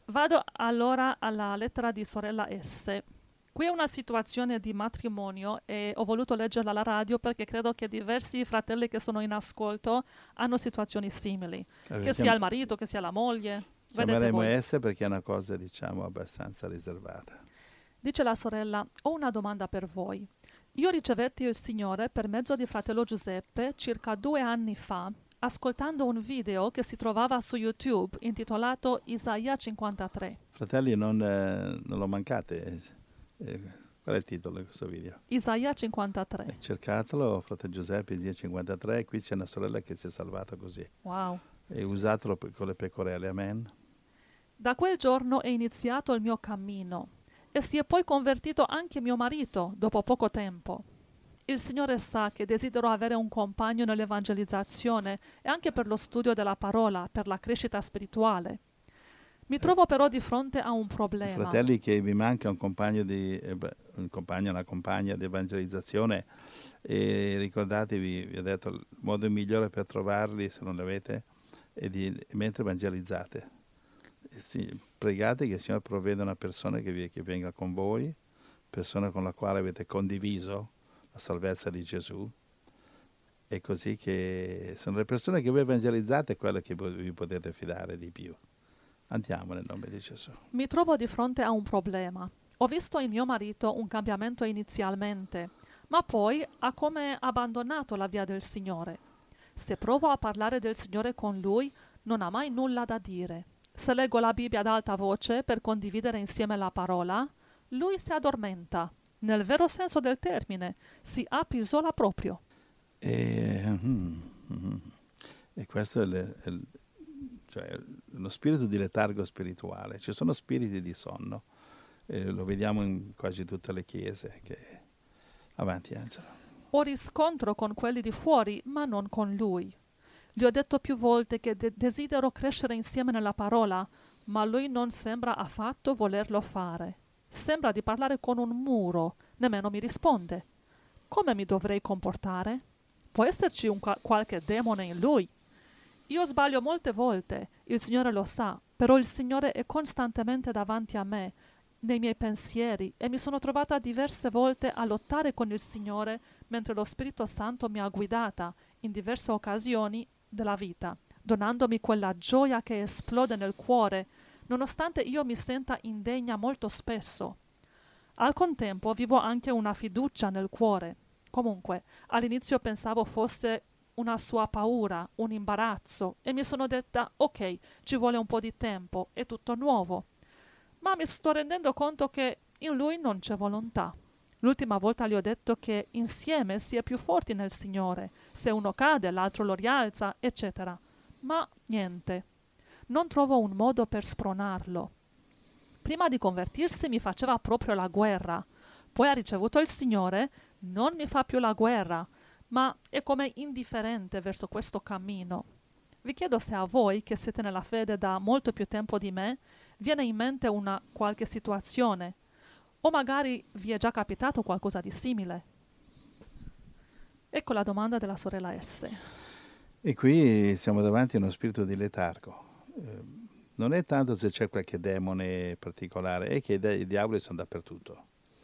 Vado allora alla lettera di sorella S. Qui è una situazione di matrimonio e ho voluto leggerla alla radio perché credo che diversi fratelli che sono in ascolto hanno situazioni simili, che sia il marito, che sia la moglie. Vedete Chiameremo voi. S perché è una cosa, diciamo, abbastanza riservata. Dice la sorella, ho una domanda per voi. Io ricevetti il Signore per mezzo di fratello Giuseppe circa 2 anni fa, ascoltando un video che si trovava su YouTube intitolato Isaia 53. Fratelli, non lo mancate. Qual è il titolo di questo video? Isaia 53. Cercatelo, fratello Giuseppe, Isaia 53. Qui c'è una sorella che si è salvata così. Wow. E usatelo con le pecorelle, amen. Da quel giorno è iniziato il mio cammino e si è poi convertito anche mio marito dopo poco tempo. Il Signore sa che desidero avere un compagno nell'evangelizzazione e anche per lo studio della parola, per la crescita spirituale. Mi trovo però di fronte a un problema. Fratelli, che vi manca un compagno, una compagna di evangelizzazione, e ricordatevi, vi ho detto, il modo migliore per trovarli, se non li avete, è mentre evangelizzate. Pregate che il Signore provveda una persona che venga con voi, persona con la quale avete condiviso la salvezza di Gesù, e così che sono le persone che voi evangelizzate quelle che vi potete fidare di più. Andiamo nel nome di Gesù. Mi trovo di fronte a un problema. Ho visto in mio marito un cambiamento inizialmente, ma poi ha come abbandonato la via del Signore. Se provo a parlare del Signore con lui, non ha mai nulla da dire. Se leggo la Bibbia ad alta voce per condividere insieme la parola, lui si addormenta. Nel vero senso del termine, si appisola proprio. E questo è cioè uno spirito di letargo spirituale. Ci sono spiriti di sonno, lo vediamo in quasi tutte le chiese. Avanti, Angelo. Ho riscontro con quelli di fuori, ma non con lui. Gli ho detto più volte che desidero crescere insieme nella parola, ma lui non sembra affatto volerlo fare. Sembra di parlare con un muro, nemmeno mi risponde. Come mi dovrei comportare? Può esserci qualche demone in lui? Io sbaglio molte volte, il Signore lo sa, però il Signore è costantemente davanti a me, nei miei pensieri, e mi sono trovata diverse volte a lottare con il Signore mentre lo Spirito Santo mi ha guidata in diverse occasioni della vita, donandomi quella gioia che esplode nel cuore, nonostante io mi senta indegna molto spesso. Al contempo vivo anche una fiducia nel cuore. Comunque, all'inizio pensavo fosse una sua paura, un imbarazzo, e mi sono detta, ok, ci vuole un po' di tempo, è tutto nuovo. Ma mi sto rendendo conto che in lui non c'è volontà. L'ultima volta gli ho detto che insieme si è più forti nel Signore. Se uno cade, l'altro lo rialza, eccetera. Ma niente. Non trovo un modo per spronarlo. Prima di convertirsi mi faceva proprio la guerra. Poi ha ricevuto il Signore, non mi fa più la guerra, ma è come indifferente verso questo cammino. Vi chiedo se a voi, che siete nella fede da molto più tempo di me, viene in mente una qualche situazione, o magari vi è già capitato qualcosa di simile. Ecco la domanda della sorella S. E qui siamo davanti a uno spirito di letargo. Non è tanto se c'è qualche demone particolare, è che i diavoli sono dappertutto.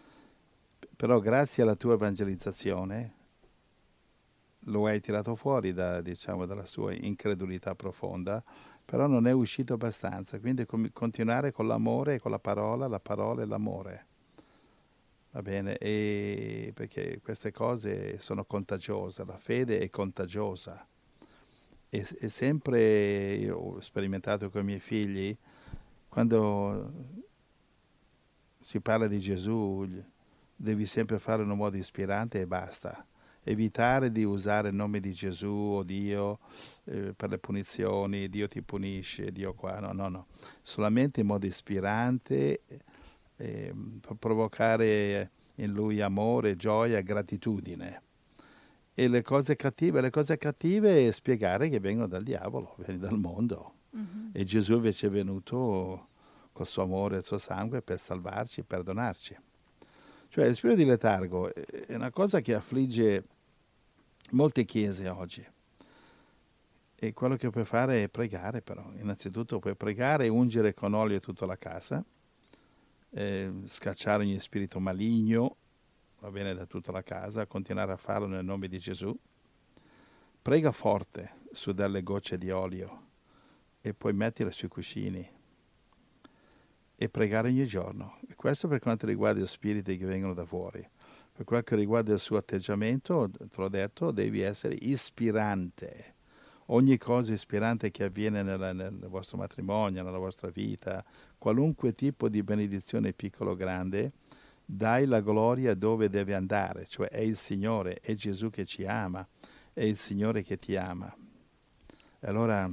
Però grazie alla tua evangelizzazione lo hai tirato fuori dalla sua incredulità profonda, però non è uscito abbastanza. Quindi continuare con l'amore e con la parola e l'amore. Va bene? Perché queste cose sono contagiose, la fede è contagiosa. E sempre, io ho sperimentato con i miei figli, quando si parla di Gesù, devi sempre fare in un modo ispirante e basta. Evitare di usare il nome di Gesù o Dio per le punizioni, Dio ti punisce, Dio qua, no. Solamente in modo ispirante, per provocare in lui amore, gioia, gratitudine. E le cose cattive è spiegare che vengono dal diavolo, vengono dal mondo. Mm-hmm. E Gesù invece è venuto col suo amore e il suo sangue per salvarci e perdonarci. Cioè il spirito di letargo è una cosa che affligge molte chiese oggi. E quello che puoi fare è pregare, però. Innanzitutto puoi pregare e ungere con olio tutta la casa, scacciare ogni spirito maligno, va bene, da tutta la casa, continuare a farlo nel nome di Gesù. Prega forte su delle gocce di olio e poi mettile sui cuscini e pregare ogni giorno. E questo per quanto riguarda gli spiriti che vengono da fuori. Per quel che riguarda il suo atteggiamento, te l'ho detto, devi essere ispirante. Ogni cosa ispirante che avviene nel vostro matrimonio, nella vostra vita, qualunque tipo di benedizione piccolo o grande, dai la gloria dove deve andare, cioè è il Signore, è Gesù che ci ama, è il Signore che ti ama. E allora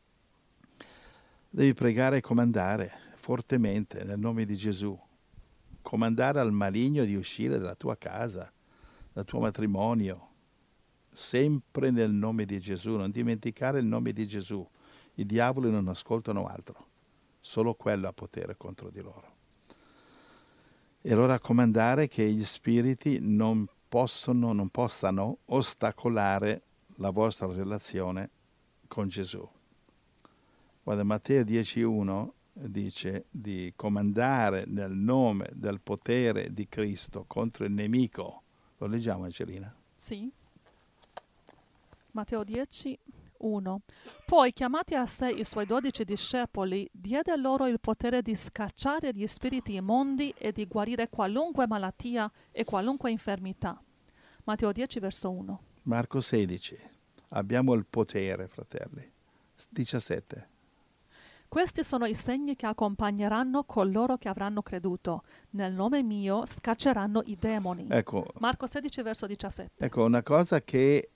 devi pregare e comandare fortemente nel nome di Gesù. Comandare al maligno di uscire dalla tua casa, dal tuo matrimonio, sempre nel nome di Gesù. Non dimenticare il nome di Gesù. I diavoli non ascoltano altro, solo quello ha potere contro di loro. E allora comandare che gli spiriti non possano ostacolare la vostra relazione con Gesù. Guarda, Matteo 10,1 dice di comandare nel nome del potere di Cristo contro il nemico. Lo leggiamo, Angelina? Sì. Matteo 10, 1. Poi, chiamati a sé i suoi 12 discepoli, diede loro il potere di scacciare gli spiriti immondi e di guarire qualunque malattia e qualunque infermità. Matteo 10, verso 1. Marco 16. Abbiamo il potere, fratelli. 17. Questi sono i segni che accompagneranno coloro che avranno creduto. Nel nome mio scacceranno i demoni. Ecco, Marco 16, verso 17. ecco una cosa che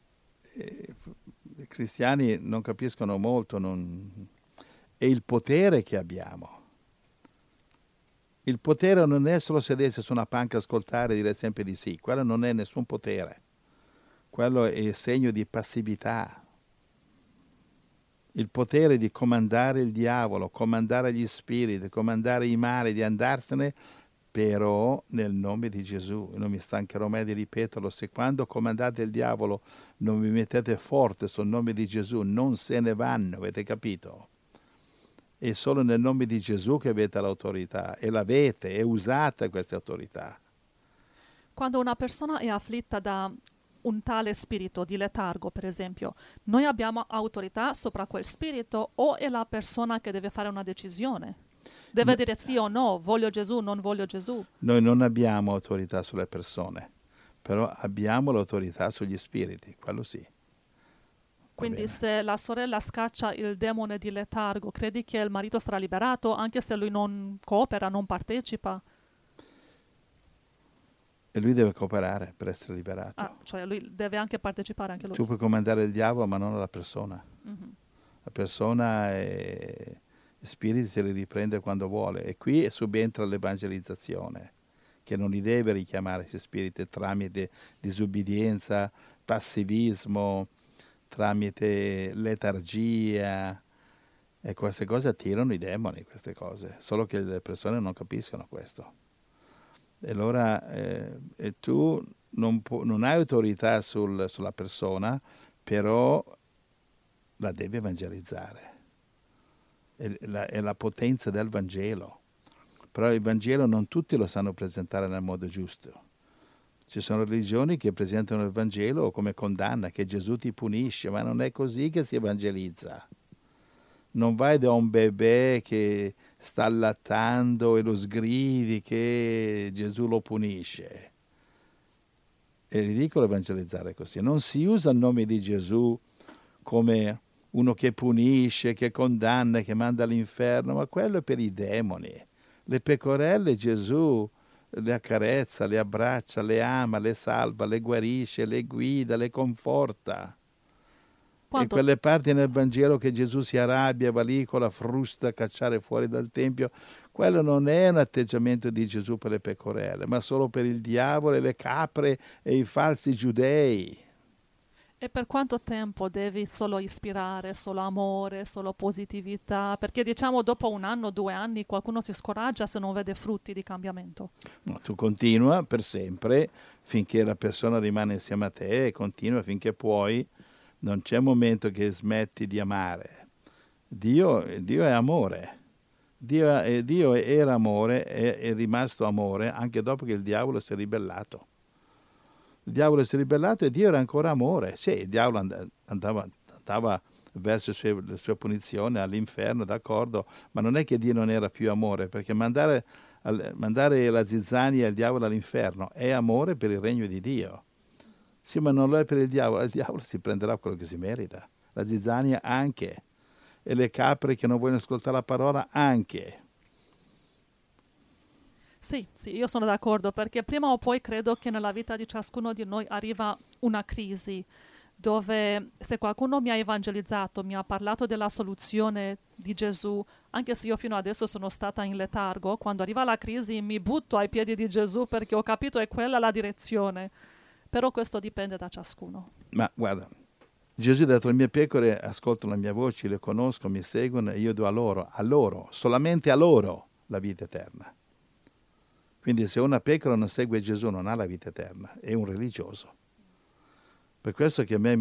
i cristiani non capiscono molto è il potere che abbiamo. Il potere non è solo sedersi su una panca, ascoltare e dire sempre di sì. Quello non è nessun potere. Quello è segno di passività. Il potere di comandare il diavolo, comandare gli spiriti, comandare i mali, di andarsene, però nel nome di Gesù. Non mi stancherò mai di ripeterlo. Se quando comandate il diavolo non vi mettete forte sul nome di Gesù, non se ne vanno, avete capito? È solo nel nome di Gesù che avete l'autorità, e l'avete, e usate queste autorità. Quando una persona è afflitta da un tale spirito di letargo, per esempio, noi abbiamo autorità sopra quel spirito o è la persona che deve fare una decisione? Deve dire sì o no, voglio Gesù, non voglio Gesù. Noi non abbiamo autorità sulle persone, però abbiamo l'autorità sugli spiriti, quello sì. Quindi se la sorella scaccia il demone di letargo, credi che il marito sarà liberato anche se lui non coopera, non partecipa? E lui deve cooperare per essere liberato. Ah, cioè lui deve anche partecipare anche lui. Tu puoi comandare il diavolo, ma non la persona. Mhm. La persona gli spiriti se li riprende quando vuole. E qui subentra l'evangelizzazione, che non li deve richiamare questi spiriti tramite disubbidienza, passivismo, tramite letargia. E queste cose attirano i demoni, queste cose. Solo che le persone non capiscono questo. E allora tu non hai autorità sulla persona, però la devi evangelizzare. È la potenza del Vangelo. Però il Vangelo non tutti lo sanno presentare nel modo giusto. Ci sono religioni che presentano il Vangelo come condanna, che Gesù ti punisce, ma non è così che si evangelizza. Non vai da un bebè che sta allattando e lo sgridi che Gesù lo punisce. È ridicolo evangelizzare così. Non si usa il nome di Gesù come uno che punisce, che condanna, che manda all'inferno, ma quello è per i demoni. Le pecorelle Gesù le accarezza, le abbraccia, le ama, le salva, le guarisce, le guida, le conforta. E quelle parti nel Vangelo che Gesù si arrabbia, va lì con la frusta a cacciare fuori dal Tempio, quello non è un atteggiamento di Gesù per le pecorelle, ma solo per il diavolo e le capre e i falsi giudei. E per quanto tempo devi solo ispirare, solo amore, solo positività? Perché diciamo dopo 1 anno, 2 anni qualcuno si scoraggia se non vede frutti di cambiamento. No, tu continua per sempre finché la persona rimane insieme a te e continua finché puoi. Non c'è momento che smetti di amare. Dio è amore. Dio era amore, è rimasto amore anche dopo che il diavolo si è ribellato. Il diavolo si è ribellato e Dio era ancora amore. Sì, il diavolo andava verso le sue punizioni all'inferno, d'accordo, ma non è che Dio non era più amore, perché mandare la zizzania e il diavolo all'inferno è amore per il regno di Dio. Sì, ma non lo è per il diavolo si prenderà quello che si merita. La zizzania anche. E le capre che non vogliono ascoltare la parola anche. Sì, io sono d'accordo perché prima o poi credo che nella vita di ciascuno di noi arriva una crisi dove se qualcuno mi ha evangelizzato, mi ha parlato della soluzione di Gesù, anche se io fino adesso sono stata in letargo, quando arriva la crisi mi butto ai piedi di Gesù perché ho capito è quella la direzione. Però questo dipende da ciascuno. Ma guarda, Gesù ha detto: le mie pecore ascoltano la mia voce, le conosco, mi seguono e io do a loro, solamente a loro la vita eterna. Quindi se una pecora non segue Gesù non ha la vita eterna, è un religioso. Per questo che a me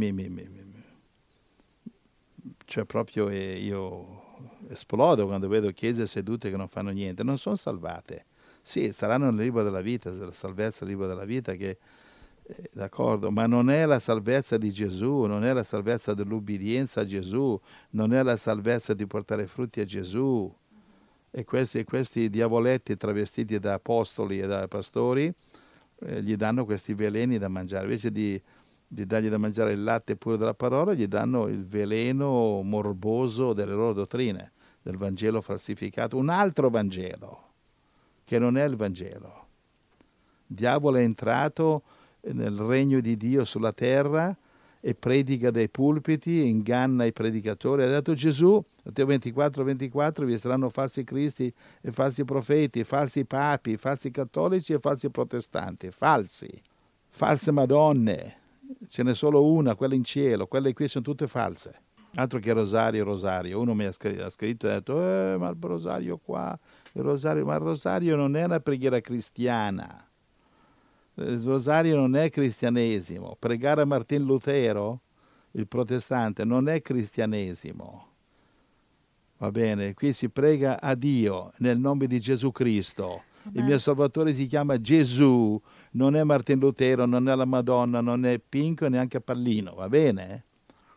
cioè proprio io esplodo quando vedo chiese sedute che non fanno niente, non sono salvate. Sì, saranno nel libro della vita, la salvezza nel libro della vita che d'accordo, ma non è la salvezza di Gesù, non è la salvezza dell'ubbidienza a Gesù, non è la salvezza di portare frutti a Gesù. E questi diavoletti travestiti da apostoli e da pastori gli danno questi veleni da mangiare. Invece di dargli da mangiare il latte puro della parola, gli danno il veleno morboso delle loro dottrine, del Vangelo falsificato, un altro Vangelo, che non è il Vangelo. Il diavolo è entrato nel regno di Dio sulla terra e predica dai pulpiti, inganna i predicatori. Ha detto Gesù, Matteo 24, vi saranno falsi cristi e falsi profeti, falsi papi, falsi cattolici e falsi protestanti, false madonne. Ce n'è solo una, quella in cielo, quelle qui sono tutte false. Altro che rosario. Uno mi ha scritto e ha detto, ma il rosario qua, ma il rosario non è una preghiera cristiana. Il rosario non è cristianesimo. Pregare a Martin Lutero, il protestante, non è cristianesimo. Va bene? Qui si prega a Dio nel nome di Gesù Cristo. Amen. Il mio Salvatore si chiama Gesù, non è Martin Lutero, non è la Madonna, non è Pinco e neanche Pallino, va bene?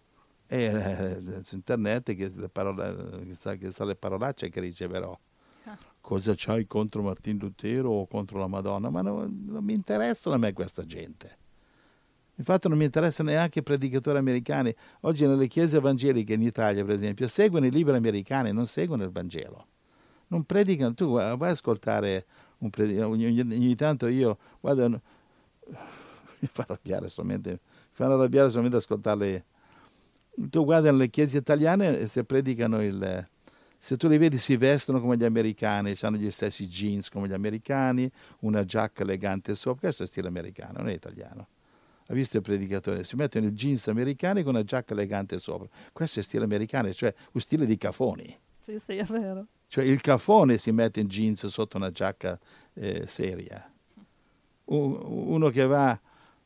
E su internet che sa le parolacce che riceverò. Cosa c'hai contro Martin Lutero o contro la Madonna? Ma non mi interessano a me questa gente. Infatti non mi interessano neanche i predicatori americani. Oggi nelle chiese evangeliche in Italia, per esempio, seguono i libri americani, non seguono il Vangelo. Non predicano. Tu vai a ascoltare ogni tanto io, guarda, mi fa arrabbiare solamente ascoltarle. Tu guarda nelle chiese italiane se predicano se tu li vedi si vestono come gli americani, hanno gli stessi jeans come gli americani, una giacca elegante sopra, questo è stile americano, non è italiano. Ha visto il predicatore? Si mettono i jeans americani con una giacca elegante sopra. Questo è stile americano, cioè un stile di cafoni. Sì, è vero. Cioè il cafone si mette in jeans sotto una giacca seria. Uno che va...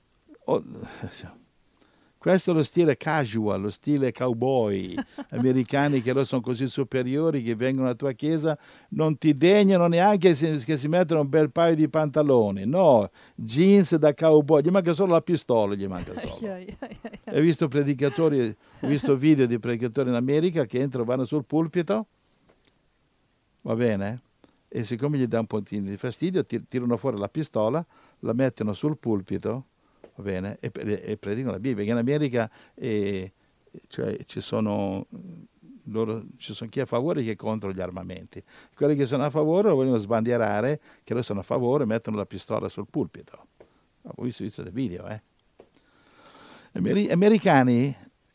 questo è lo stile casual, lo stile cowboy. Americani che loro sono così superiori che vengono alla tua chiesa, non ti degnano neanche che si mettono un bel paio di pantaloni. No, jeans da cowboy, gli manca solo la pistola, gli manca solo. Ho visto predicatori, ho visto video di predicatori in America che entrano, vanno sul pulpito, va bene? E siccome gli dà un po' di fastidio, tirano fuori la pistola, la mettono sul pulpito, va bene, e predicano la Bibbia. Perché in America cioè, ci sono chi è a favore e chi è contro gli armamenti. Quelli che sono a favore lo vogliono sbandierare, che loro sono a favore, mettono la pistola sul pulpito. Ho visto dei video, Gli americani,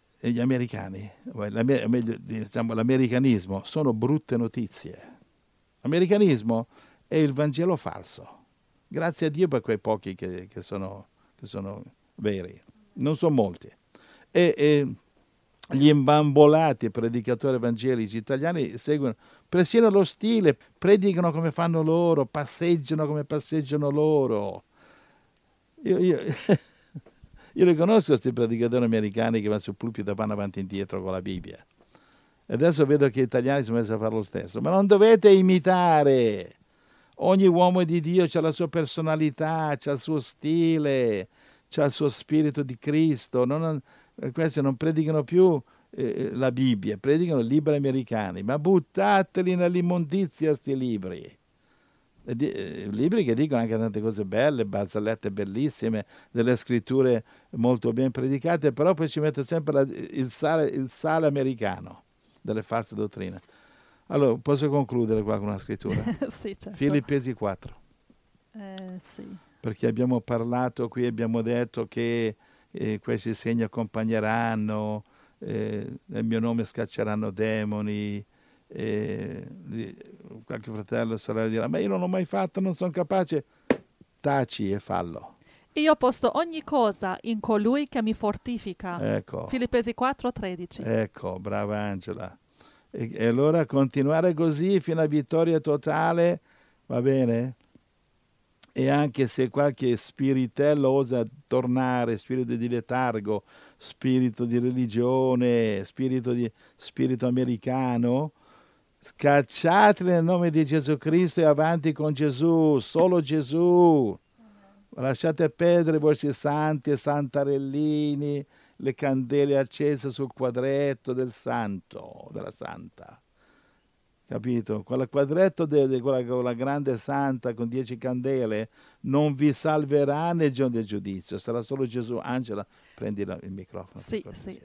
diciamo, l'americanismo sono brutte notizie. L'americanismo è il Vangelo falso. Grazie a Dio per quei pochi che sono veri, non sono molti. E gli imbambolati predicatori evangelici italiani seguono persino lo stile, predicano come fanno loro, passeggiano come passeggiano loro. Io li conosco questi predicatori americani che vanno sul pulpito e vanno avanti e indietro con la Bibbia. E adesso vedo che gli italiani sono messi a fare lo stesso. Ma non dovete imitare. Ogni uomo di Dio ha la sua personalità, ha il suo stile, ha il suo spirito di Cristo. Questi non predicano più la Bibbia, predicano libri americani. Ma buttateli nell'immondizia sti libri. Libri che dicono anche tante cose belle, barzellette bellissime, delle scritture molto ben predicate, però poi ci mette sempre il sale americano delle false dottrine. Allora, posso concludere qua con una scrittura? Sì, certo. Filippesi 4. Sì. Perché abbiamo parlato qui, abbiamo detto che questi segni accompagneranno, nel mio nome scacceranno demoni, qualche fratello o sorella dirà ma io non l'ho mai fatto, non sono capace. Taci e fallo. Io posso ogni cosa in colui che mi fortifica. Ecco. Filippesi 4:13. Ecco, brava Angela. E allora continuare così fino a vittoria totale, va bene? E anche se qualche spiritello osa tornare, spirito di letargo, spirito di religione, spirito americano, scacciateli nel nome di Gesù Cristo e avanti con Gesù, solo Gesù. Lasciate perdere i vostri santi e santarellini, le candele accese sul quadretto del santo, della santa. Capito? Quel quadretto di quella grande santa con 10 candele non vi salverà nel giorno del giudizio, sarà solo Gesù. Angela, prendi il microfono. Sì, sì.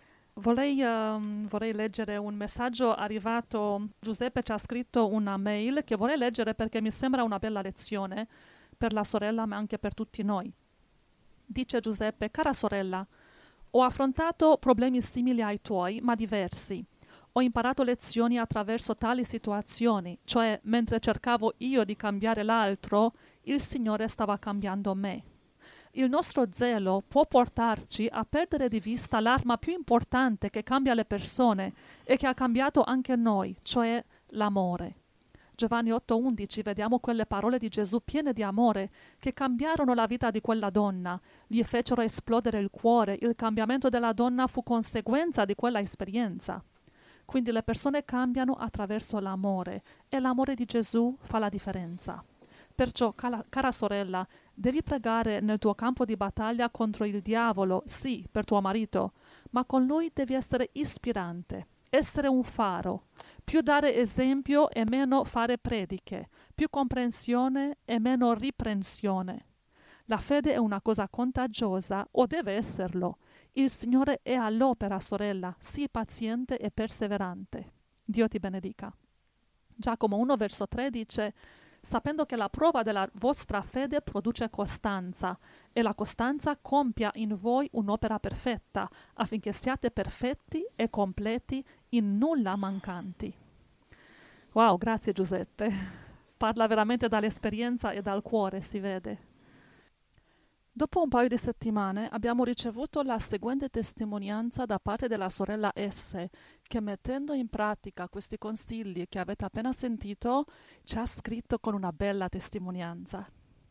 Vorrei leggere un messaggio arrivato. Giuseppe ci ha scritto una mail che vorrei leggere perché mi sembra una bella lezione per la sorella ma anche per tutti noi. Dice Giuseppe: cara sorella, ho affrontato problemi simili ai tuoi ma diversi. Ho imparato lezioni attraverso tali situazioni, cioè mentre cercavo io di cambiare l'altro, il Signore stava cambiando me. Il nostro zelo può portarci a perdere di vista l'arma più importante che cambia le persone e che ha cambiato anche noi, cioè l'amore. Giovanni 8:11 vediamo quelle parole di Gesù piene di amore che cambiarono la vita di quella donna, gli fecero esplodere il cuore, il cambiamento della donna fu conseguenza di quella esperienza. Quindi le persone cambiano attraverso l'amore e l'amore di Gesù fa la differenza. Perciò, cara sorella, devi pregare nel tuo campo di battaglia contro il diavolo, sì, per tuo marito, ma con lui devi essere ispirante, essere un faro, più dare esempio e meno fare prediche, più comprensione e meno riprensione. La fede è una cosa contagiosa o deve esserlo. Il Signore è all'opera, sorella, sii paziente e perseverante. Dio ti benedica. Giacomo 1 verso 3 dice: sapendo che la prova della vostra fede produce costanza, e la costanza compia in voi un'opera perfetta, affinché siate perfetti e completi, in nulla mancanti. Wow, grazie Giuseppe. Parla veramente dall'esperienza e dal cuore, si vede. Dopo un paio di settimane abbiamo ricevuto la seguente testimonianza da parte della sorella S, che mettendo in pratica questi consigli che avete appena sentito, ci ha scritto con una bella testimonianza.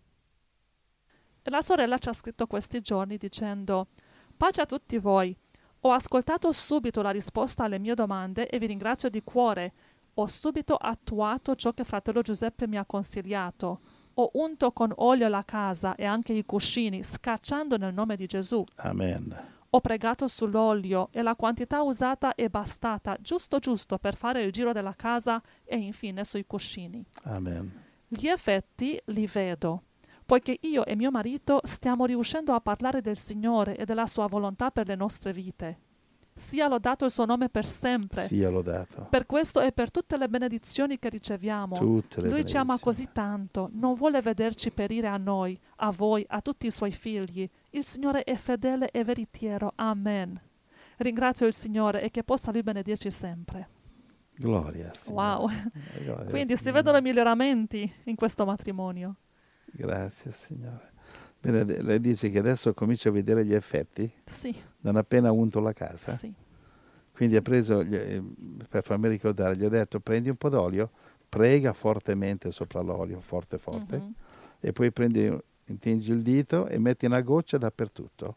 E la sorella ci ha scritto questi giorni dicendo: pace a tutti voi. Ho ascoltato subito la risposta alle mie domande e vi ringrazio di cuore. Ho subito attuato ciò che fratello Giuseppe mi ha consigliato. Ho unto con olio la casa e anche i cuscini, scacciando nel nome di Gesù. Amen. Ho pregato sull'olio e la quantità usata è bastata giusto per fare il giro della casa e infine sui cuscini. Amen. Gli effetti li vedo, poiché io e mio marito stiamo riuscendo a parlare del Signore e della sua volontà per le nostre vite. Sia lodato il suo nome per sempre. Sia lodato. Per questo e per tutte le benedizioni che riceviamo. Lui ci ama così tanto, non vuole vederci perire a noi, a voi, a tutti i suoi figli. Il Signore è fedele e veritiero. Amen. Ringrazio il Signore e che possa Lui benedirci sempre. Gloria. Signore. Wow. Gloria, Quindi si Signore. vedono miglioramenti in questo matrimonio. Grazie Signore. Bene, lei dice che adesso comincia a vedere gli effetti? Sì. Non appena unto la casa? Sì. Quindi ha preso, per farmi ricordare, gli ho detto prendi un po' d'olio, prega fortemente sopra l'olio, forte, Mm-hmm. e poi intingi il dito e metti una goccia dappertutto.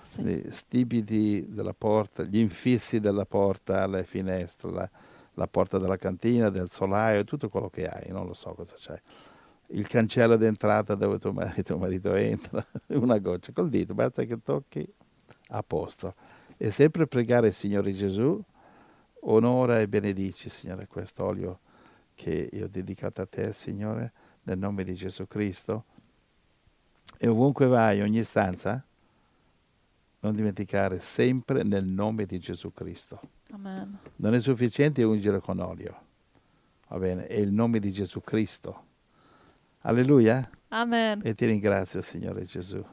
Sì. gli stipiti della porta, gli infissi della porta, alle finestre, la porta della cantina, del solaio, tutto quello che hai, non lo so cosa c'hai. Il cancello d'entrata dove tuo marito entra, una goccia col dito, basta che tocchi, a posto. E sempre pregare, Signore Gesù, onora e benedici, Signore, quest'olio che io ho dedicato a te, Signore, nel nome di Gesù Cristo. E ovunque vai, ogni stanza, non dimenticare sempre nel nome di Gesù Cristo. Amen. Non è sufficiente ungere con olio, va bene? È il nome di Gesù Cristo. Alleluia. Amen. E ti ringrazio, Signore Gesù.